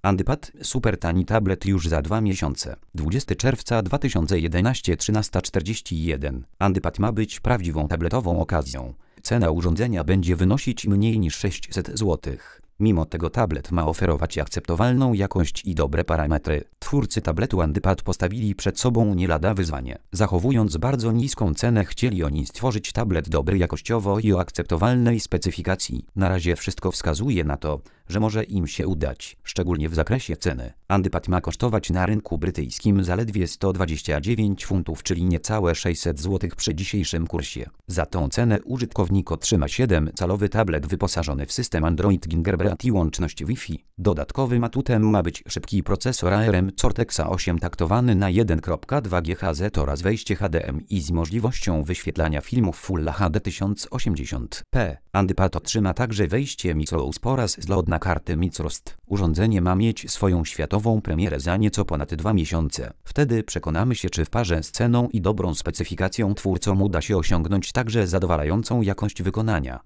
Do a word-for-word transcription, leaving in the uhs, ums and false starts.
Andypad super tani tablet już za dwa miesiące. dwudziestego czerwca dwa tysiące jedenastego, trzynasta czterdzieści jeden. Andypad ma być prawdziwą tabletową okazją. Cena urządzenia będzie wynosić mniej niż sześćset złotych. Mimo tego tablet ma oferować akceptowalną jakość i dobre parametry. Twórcy tabletu Andypad postawili przed sobą nie lada wyzwanie. Zachowując bardzo niską cenę, chcieli oni stworzyć tablet dobry jakościowo i o akceptowalnej specyfikacji. Na razie wszystko wskazuje na to, że może im się udać, szczególnie w zakresie ceny. Andypad ma kosztować na rynku brytyjskim zaledwie sto dwadzieścia dziewięć funtów, czyli niecałe sześćset złotych przy dzisiejszym kursie. Za tą cenę użytkownik otrzyma siedemcalowy tablet wyposażony w system Android Gingerbread i łączność Wi-Fi. Dodatkowym atutem ma być szybki procesor A R M Cortex A osiem taktowany na jeden przecinek dwa gigaherca oraz wejście H D M I z możliwością wyświetlania filmów Full H D tysiąc osiemdziesiąt p. Andypad otrzyma także wejście microUS oraz slot na karty microSD. Urządzenie ma mieć swoją światową premierę za nieco ponad dwa miesiące. Wtedy przekonamy się, czy w parze z ceną i dobrą specyfikacją twórcom uda się osiągnąć także zadowalającą jakość wykonania.